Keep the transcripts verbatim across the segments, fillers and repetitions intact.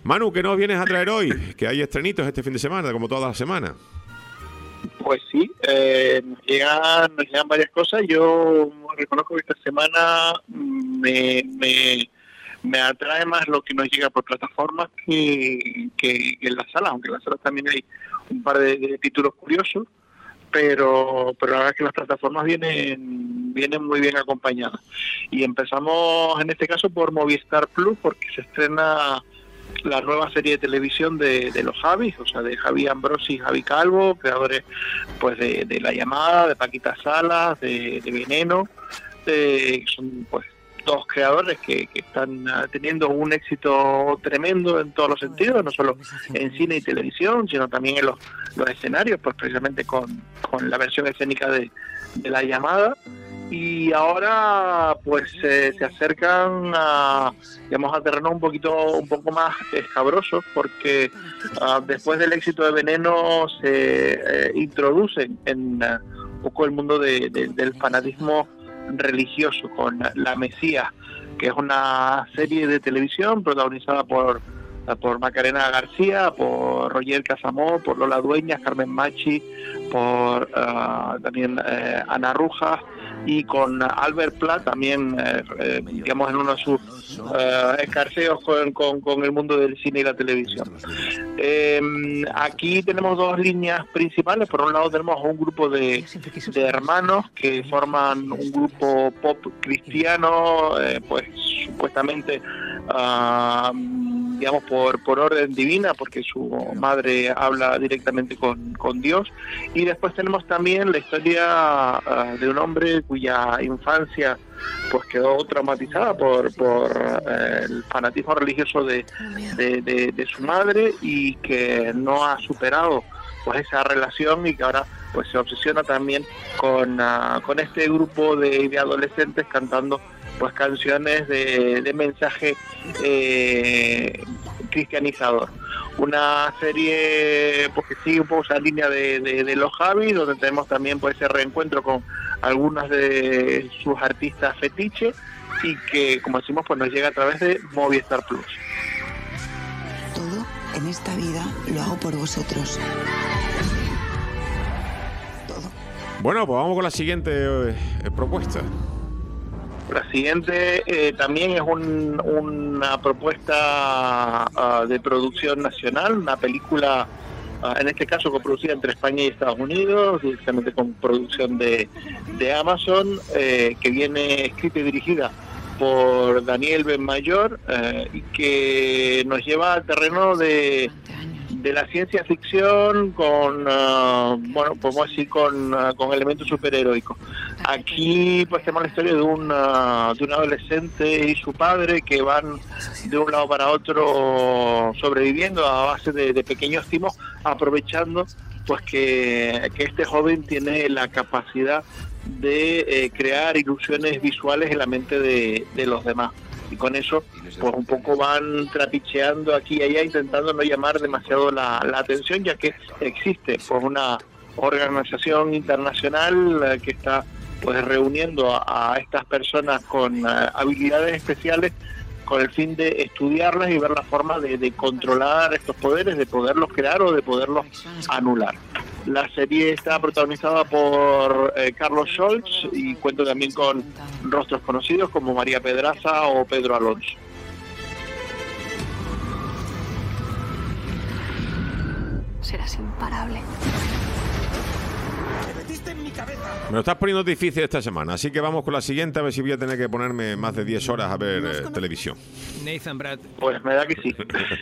Manu, ¿qué nos vienes a traer hoy? Que hay estrenitos este fin de semana, como todas las semanas. Pues sí, eh, nos, llegan, nos llegan varias cosas. Yo reconozco que esta semana me, me, me atrae más lo que nos llega por plataformas que, que, que en las salas, aunque en las salas también hay un par de, de títulos curiosos, pero pero la verdad es que las plataformas vienen vienen muy bien acompañadas. Y empezamos en este caso por Movistar Plus, porque se estrena la nueva serie de televisión de, de los Javis, o sea, de Javi Ambrosi y Javi Calvo, creadores pues de, de La Llamada, de Paquita Salas, de, de Veneno, de, son pues dos creadores que, que están uh, teniendo un éxito tremendo en todos los sentidos, no solo en cine y televisión, sino también en los, los escenarios, pues precisamente con, con la versión escénica de, de La Llamada. Y ahora pues eh, se acercan a, digamos, a terreno un poquito un poco más escabrosos, porque uh, después del éxito de Veneno se eh, introducen en uh, un poco el mundo de, de, del fanatismo religioso con La Mesía, que es una serie de televisión protagonizada por por Macarena García, por Roger Casamó, por Lola Dueñas, Carmen Machi, por uh, también eh, Ana Rujas, y con Albert Pla también, eh, eh, digamos, en uno de sus uh, escarceos con, con, con el mundo del cine y la televisión. Eh, aquí tenemos dos líneas principales. Por un lado tenemos un grupo de, de hermanos que forman un grupo pop cristiano, eh, pues supuestamente uh, digamos por, por orden divina, porque su madre habla directamente con, con Dios. Y después tenemos también la historia uh, de un hombre cuya infancia pues quedó traumatizada por, por uh, el fanatismo religioso de, de, de, de su madre, y que no ha superado pues esa relación, y que ahora pues se obsesiona también con, uh, con este grupo de, de adolescentes cantando pues canciones de, de mensaje eh, cristianizador. Una serie pues que sigue un poco esa línea de, de, de los Javis, donde tenemos también pues ese reencuentro con algunas de sus artistas fetiche, y que, como decimos, pues nos llega a través de Movistar Plus. Todo en esta vida lo hago por vosotros. Todo. Bueno, pues vamos con la siguiente eh, propuesta. La siguiente eh, también es un, una propuesta uh, de producción nacional, una película, uh, en este caso coproducida entre España y Estados Unidos, directamente con producción de, de Amazon, eh, que viene escrita y dirigida por Daniel Benmayor, eh, y que nos lleva al terreno de, de la ciencia ficción con, uh, bueno, podemos decir con, uh, con elementos superheroicos. Aquí pues tenemos la historia de un, uh, de un adolescente y su padre que van de un lado para otro sobreviviendo a base de, de pequeños timos, aprovechando pues que, que este joven tiene la capacidad de eh, crear ilusiones visuales en la mente de, de los demás. Y con eso pues un poco van trapicheando aquí y allá, intentando no llamar demasiado la, la atención, ya que existe pues una organización internacional eh, que está pues reuniendo a, a estas personas con uh, habilidades especiales, con el fin de estudiarlas y ver la forma de, de controlar estos poderes, de poderlos crear o de poderlos anular. La serie está protagonizada por eh, Carlos Scholz, y cuenta también con rostros conocidos como María Pedraza o Pedro Alonso. Serás imparable. Me lo estás poniendo difícil esta semana, así que vamos con la siguiente, a ver si voy a tener que ponerme más de diez horas a ver eh, televisión. Nathan Brad. Pues me da que sí.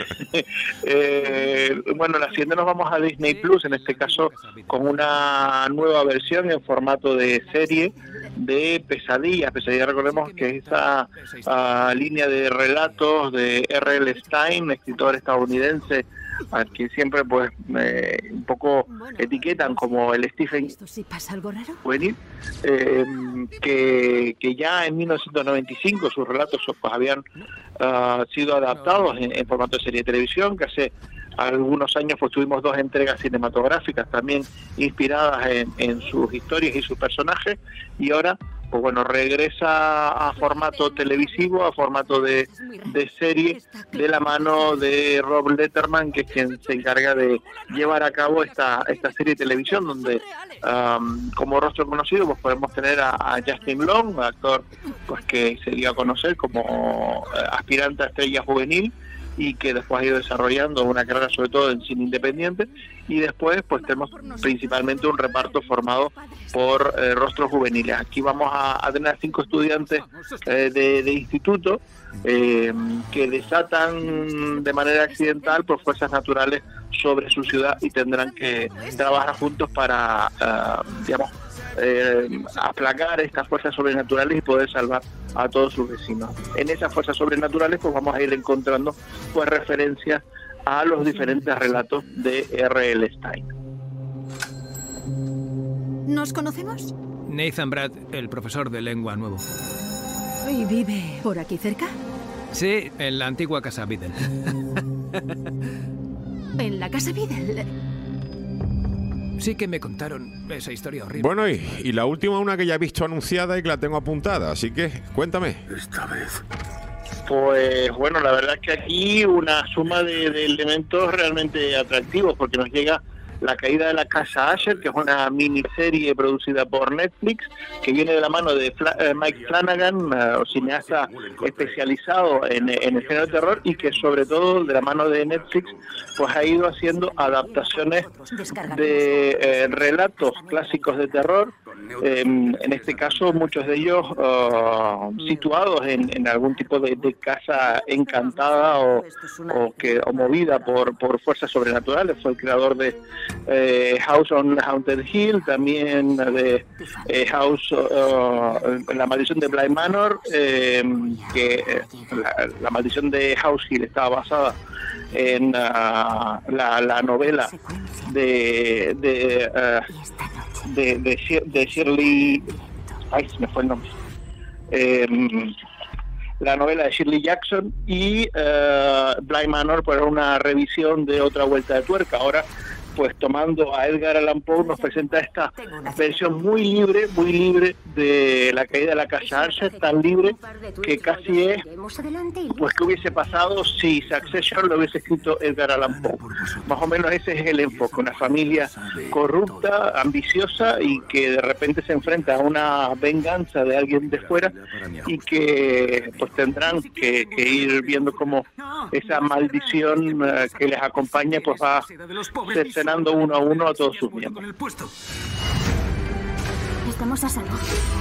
eh, bueno, la siguiente nos vamos a Disney Plus, en este caso con una nueva versión en formato de serie de Pesadilla. Pesadilla, recordemos que es esa uh, línea de relatos de R L Stein, escritor estadounidense, al que siempre pues eh, un poco etiquetan como el Stephen Juvenil, eh, que, que ya en mil novecientos noventa y cinco sus relatos pues habían uh, sido adaptados en, en formato de serie de televisión, que hace algunos años pues tuvimos dos entregas cinematográficas también inspiradas en, en sus historias y sus personajes, y ahora pues bueno, regresa a formato televisivo, a formato de, de serie, de la mano de Rob Letterman, que es quien se encarga de llevar a cabo esta esta serie de televisión, donde um, como rostro conocido pues podemos tener a, a Justin Long, un actor pues que se dio a conocer como uh, aspirante a estrella juvenil, y que después ha ido desarrollando una carrera sobre todo en cine independiente, y después pues tenemos principalmente un reparto formado por eh, rostros juveniles. Aquí vamos a, a tener cinco estudiantes eh, de, de instituto eh, que desatan de manera accidental por fuerzas naturales sobre su ciudad y tendrán que trabajar juntos para, uh, digamos, eh, aplacar estas fuerzas sobrenaturales y poder salvar a todos sus vecinos. En esas fuerzas sobrenaturales pues vamos a ir encontrando pues referencias a los diferentes relatos de R L Stine. ¿Nos conocemos? Nathan Bratt, el profesor de lengua nuevo. ¿Y vive por aquí cerca? Sí, en la antigua casa Biddle. ¿En la casa Biddle? Sí que me contaron esa historia horrible. Bueno, y, y la última, una que ya he visto anunciada y que la tengo apuntada, así que cuéntame. Esta vez. Pues bueno, la verdad es que aquí una suma de, de elementos realmente atractivos, porque nos llega La caída de la casa Asher, que es una miniserie producida por Netflix, que viene de la mano de Fla eh, Mike Flanagan, uh, cineasta especializado en, en el género de terror, y que sobre todo de la mano de Netflix pues ha ido haciendo adaptaciones de eh, relatos clásicos de terror, eh, en este caso muchos de ellos uh, situados en, en algún tipo de, de casa encantada o, o, que, o movida por, por fuerzas sobrenaturales. Fue el creador de Eh, House on Haunted Hill, también de eh, House, uh, La maldición de Bly Manor, eh, que eh, la, la maldición de House Hill estaba basada en uh, la, la novela de de, uh, de, de, de Shirley, ay, se me fue el nombre, eh, la novela de Shirley Jackson, y uh, Bly Manor por una revisión de Otra vuelta de tuerca. Ahora pues tomando a Edgar Allan Poe nos presenta esta versión muy libre, muy libre de La caída de la casa Asher, tan libre que casi es pues que hubiese pasado si Succession lo hubiese escrito Edgar Allan Poe. Más o menos ese es el enfoque, una familia corrupta, ambiciosa, y que de repente se enfrenta a una venganza de alguien de fuera, y que pues tendrán que, que ir viendo cómo esa maldición uh, que les acompaña pues va cercenando uno a uno a todos sus miembros. Estamos a salvo.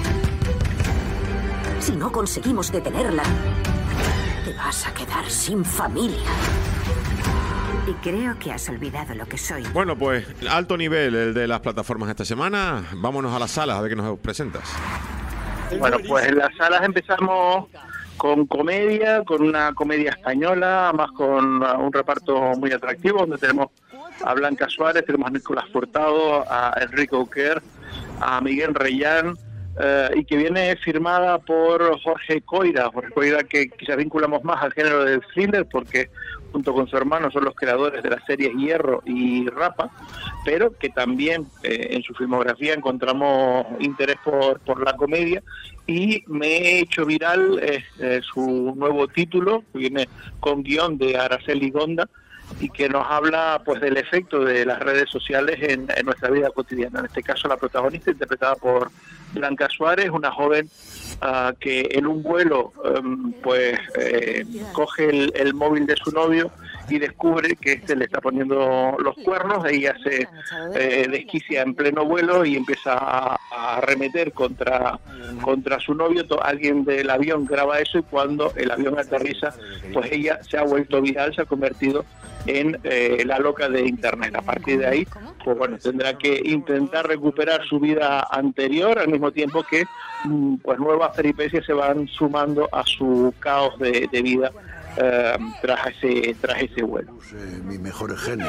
Si no conseguimos detenerla, te vas a quedar sin familia. Y creo que has olvidado lo que soy. Bueno, pues alto nivel el de las plataformas esta semana. Vámonos a las salas a ver qué nos presentas. Bueno, pues en las salas empezamos con comedia, con una comedia española, más con un reparto muy atractivo, donde tenemos a Blanca Suárez, tenemos a Nicolás Furtado, a Enrique Auquer, a Miguel Reyán, eh, y que viene firmada por Jorge Coira, Jorge Coira que quizás vinculamos más al género del thriller, porque junto con su hermano son los creadores de las series Hierro y Rapa, pero que también eh, en su filmografía encontramos interés por, por la comedia, y me he hecho viral eh, eh, su nuevo título, que viene con guión de Araceli Gonda, y que nos habla pues del efecto de las redes sociales en, en nuestra vida cotidiana. En este caso la protagonista, interpretada por Blanca Suárez, una joven uh, que en un vuelo um, pues eh, coge el, el móvil de su novio y descubre que este le está poniendo los cuernos. Ella se eh, desquicia en pleno vuelo y empieza a, a arremeter contra, contra su novio. Alguien del avión graba eso, y cuando el avión aterriza pues ella se ha vuelto viral, se ha convertido en eh, la loca de internet. A partir de ahí pues bueno, tendrá que intentar recuperar su vida anterior, al mismo tiempo que pues nuevas peripecias se van sumando a su caos de, de vida eh, tras ese tras ese vuelo. Mis mejores genes.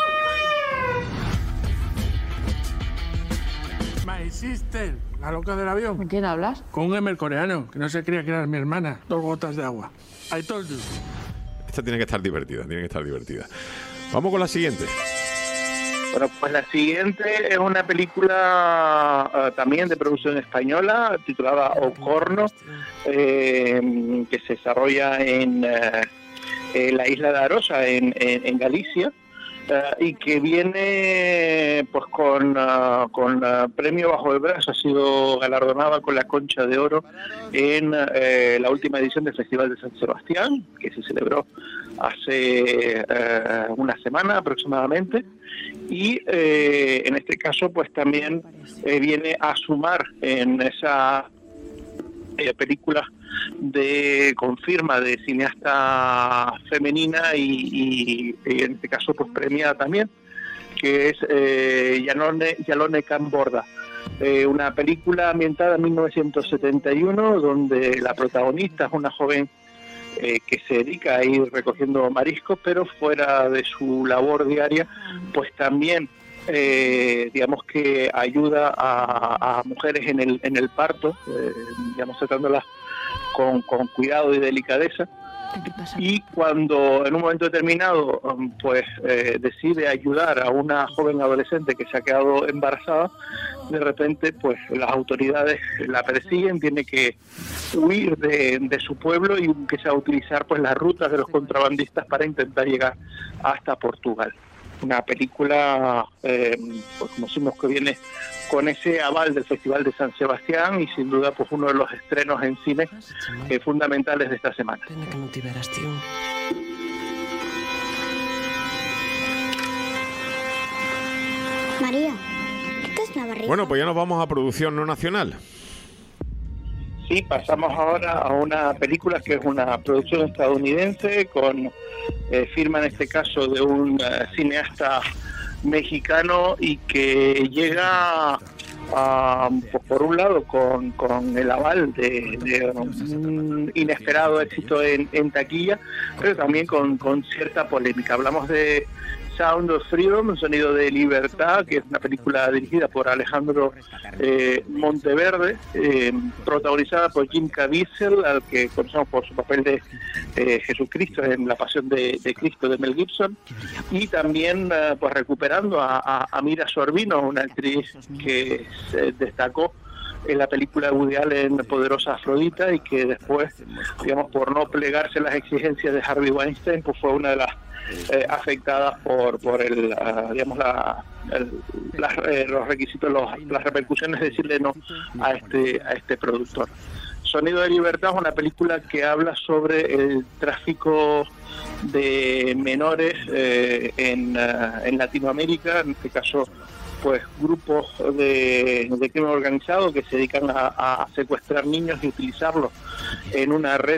My sister, la loca del avión. ¿Con quién hablas? Con un emer coreano, que no se creía que era mi hermana. Dos gotas de agua. I told you. Esta tiene que estar divertida, tiene que estar divertida. Vamos con la siguiente. Bueno, pues la siguiente es una película uh, también de producción española, titulada Ocorno, eh, que se desarrolla en, uh, en la isla de Arosa, en, en, en Galicia, uh, y que viene pues con, uh, con uh, premio bajo el brazo. Ha sido galardonada con la Concha de Oro en uh, la última edición del Festival de San Sebastián, que se celebró hace uh, una semana aproximadamente. Y eh, en este caso pues también eh, viene a sumar en esa eh, película de confirma de cineasta femenina y, y, y en este caso pues premiada también, que es eh, Yalone, Yalone Camborda, eh, una película ambientada en mil novecientos setenta y uno donde la protagonista es una joven Eh, que se dedica a ir recogiendo mariscos, pero fuera de su labor diaria, pues también, eh, digamos que ayuda a, a mujeres en el en el parto, eh, digamos tratándolas con, con cuidado y delicadeza. Y cuando en un momento determinado pues eh, decide ayudar a una joven adolescente que se ha quedado embarazada, de repente pues las autoridades la persiguen, tiene que huir de, de su pueblo y empieza a utilizar pues las rutas de los contrabandistas para intentar llegar hasta Portugal. Una película, eh, pues como decimos, que viene con ese aval del Festival de San Sebastián y sin duda pues uno de los estrenos en cine eh, fundamentales de esta semana. María, ¿qué es la barriga? Bueno, pues ya nos vamos a producción no nacional. Sí, pasamos ahora a una película que es una producción estadounidense con eh, firma en este caso de un uh, cineasta mexicano y que llega a, por un lado con, con el aval de, de un inesperado éxito en, en taquilla, pero también con, con cierta polémica. Hablamos de Sound of Freedom, un sonido de libertad, que es una película dirigida por Alejandro eh, Monteverde, eh, protagonizada por Jim Caviezel, al que conocemos por su papel de eh, Jesucristo en La Pasión de, de Cristo de Mel Gibson, y también eh, pues recuperando a, a, a Mira Sorvino, una actriz que se destacó en la película de Woody Allen Poderosa Afrodita y que después, digamos, por no plegarse a las exigencias de Harvey Weinstein, pues fue una de las Eh, afectadas por por el uh, digamos la, el, las, eh, los requisitos, los, las repercusiones de decirle no a este a este productor. Sonido de Libertad es una película que habla sobre el tráfico de menores eh, en, uh, en Latinoamérica, en este caso pues grupos de, de crimen organizado que se dedican a, a secuestrar niños y utilizarlos en una red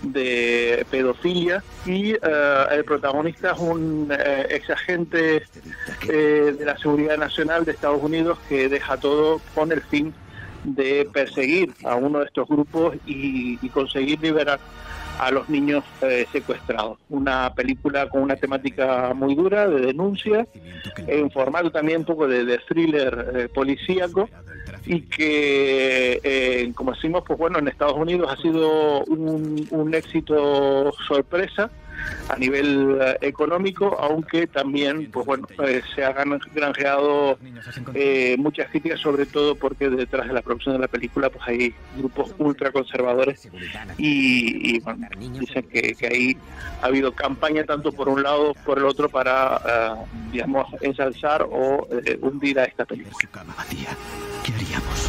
de pedofilia, y uh, el protagonista es un uh, ex agente eh, de la Seguridad Nacional de Estados Unidos que deja todo con el fin de perseguir a uno de estos grupos y, y conseguir liberar a los niños eh, secuestrados. Una película con una temática muy dura, de denuncia, en formato también un poco de, de thriller eh, policíaco, y que, eh, como decimos, pues bueno, en Estados Unidos ha sido un, un éxito sorpresa a nivel eh, económico, aunque también pues bueno eh, se han granjeado eh, muchas críticas, sobre todo porque detrás de la producción de la película pues hay grupos ultraconservadores y, y bueno, dicen que, que ahí ha habido campaña tanto por un lado por el otro para uh, digamos ensalzar o eh, hundir a esta película. ¿Qué haríamos?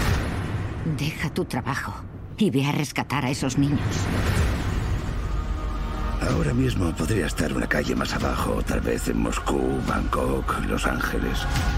Deja tu trabajo y ve a rescatar a esos niños. Ahora mismo podría estar una calle más abajo, tal vez en Moscú, Bangkok, Los Ángeles.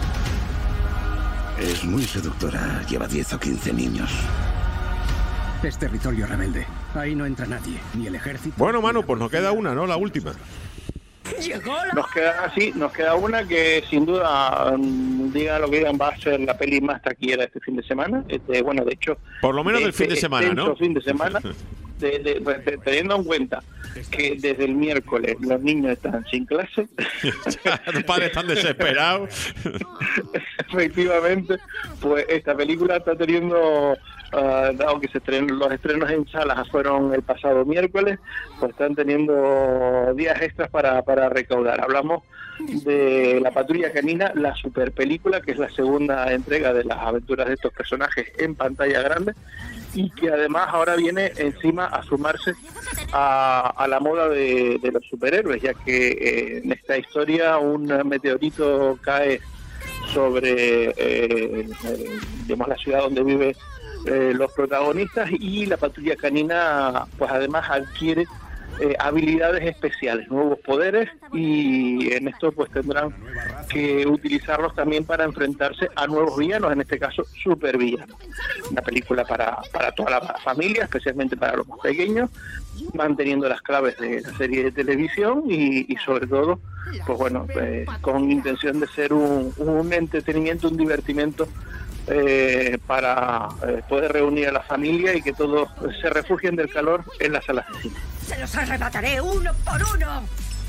Es muy seductora, lleva diez o quince niños. Es territorio rebelde. Ahí no entra nadie, ni el ejército. Bueno, Manu, pues nos queda una, ¿no? La última. Nos queda sí, nos queda una que sin duda, um, digan lo que digan, va a ser la peli más taquillera este fin de semana. Este, bueno, de hecho, por lo menos del fin de semana, ¿no? fin de semana. De, de, de, teniendo en cuenta que desde el miércoles los niños están sin clase, los padres están desesperados. Efectivamente, pues esta película está teniendo uh, dado que se estren, los estrenos en salas fueron el pasado miércoles, pues están teniendo días extras para, para recaudar. Hablamos de La Patrulla Canina, la super película, que es la segunda entrega de las aventuras de estos personajes en pantalla grande, y que además ahora viene encima a sumarse a, a la moda de, de los superhéroes, ya que eh, en esta historia un meteorito cae sobre eh, eh, digamos, la ciudad donde viven eh, los protagonistas, y la Patrulla Canina pues además adquiere Eh, habilidades especiales, nuevos poderes, y en esto pues tendrán que utilizarlos también para enfrentarse a nuevos villanos, en este caso supervillanos. Una película para, para toda la familia, especialmente para los más pequeños, manteniendo las claves de la serie de televisión y, y sobre todo pues bueno, eh, con intención de ser un, un entretenimiento, un divertimento Eh, para eh, poder reunir a la familia y que todos se refugien del calor en las salas de cine. ¡Se los arrebataré uno por uno!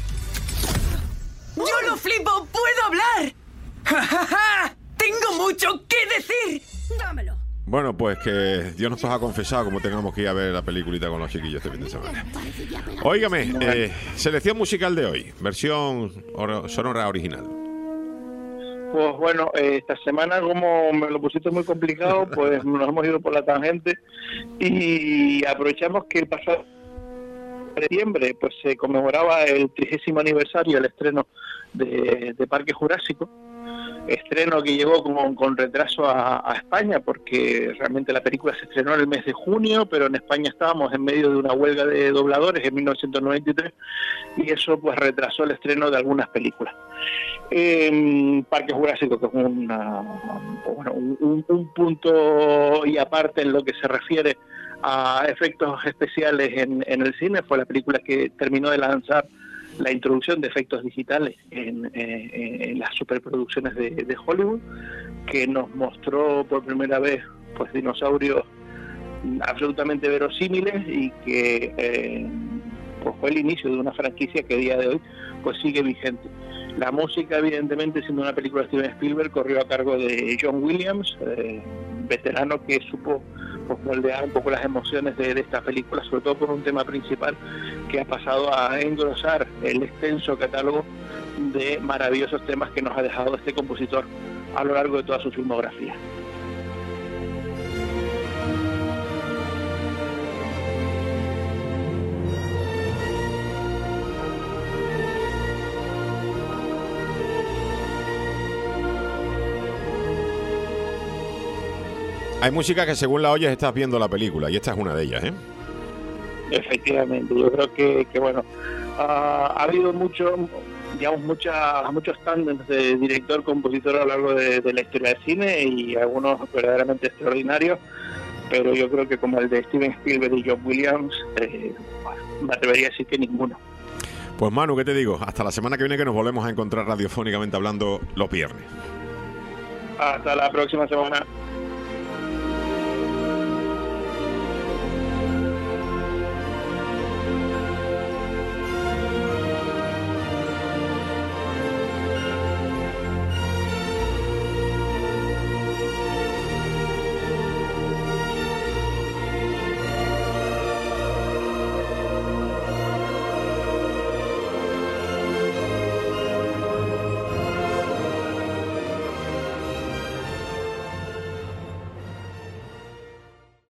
¡Yo lo flipo! ¡Puedo hablar! ¡Ja, ja, ja! ¡Tengo mucho que decir! ¡Dámelo! Bueno, pues que Dios nos ha confesado como tengamos que ir a ver la peliculita con los chiquillos este fin de semana. Óigame, eh, selección musical de hoy, versión or- sonora original. Pues bueno, eh, esta semana, como me lo pusiste muy complicado, pues nos hemos ido por la tangente y aprovechamos que el pasado septiembre pues se conmemoraba el trigésimo aniversario del estreno de, de Parque Jurásico, estreno que llegó con, con retraso a, a España, porque realmente la película se estrenó en el mes de junio, pero en España estábamos en medio de una huelga de dobladores en mil novecientos noventa y tres, y eso pues retrasó el estreno de algunas películas. Eh, Parque Jurásico, que es una, bueno, un, un punto y aparte en lo que se refiere a efectos especiales en, en el cine, fue la película que terminó de lanzar la introducción de efectos digitales en, eh, en las superproducciones de, de Hollywood, que nos mostró por primera vez pues dinosaurios absolutamente verosímiles y que eh, pues fue el inicio de una franquicia que a día de hoy pues sigue vigente. La música, evidentemente, siendo una película de Steven Spielberg, corrió a cargo de John Williams, eh, veterano que supo pues, moldear un poco las emociones de, de esta película, sobre todo por un tema principal que ha pasado a engrosar el extenso catálogo de maravillosos temas que nos ha dejado este compositor a lo largo de toda su filmografía. Hay música que según la oyes estás viendo la película, y esta es una de ellas, ¿eh? Efectivamente, yo creo que, que bueno, uh, ha habido mucho, digamos, muchas, muchos tándems de director-compositor a lo largo de, de la historia del cine, y algunos verdaderamente extraordinarios, pero yo creo que como el de Steven Spielberg y John Williams, eh, me atrevería a decir que ninguno. Pues Manu, ¿qué te digo? Hasta la semana que viene, que nos volvemos a encontrar radiofónicamente hablando los viernes. Hasta la próxima semana.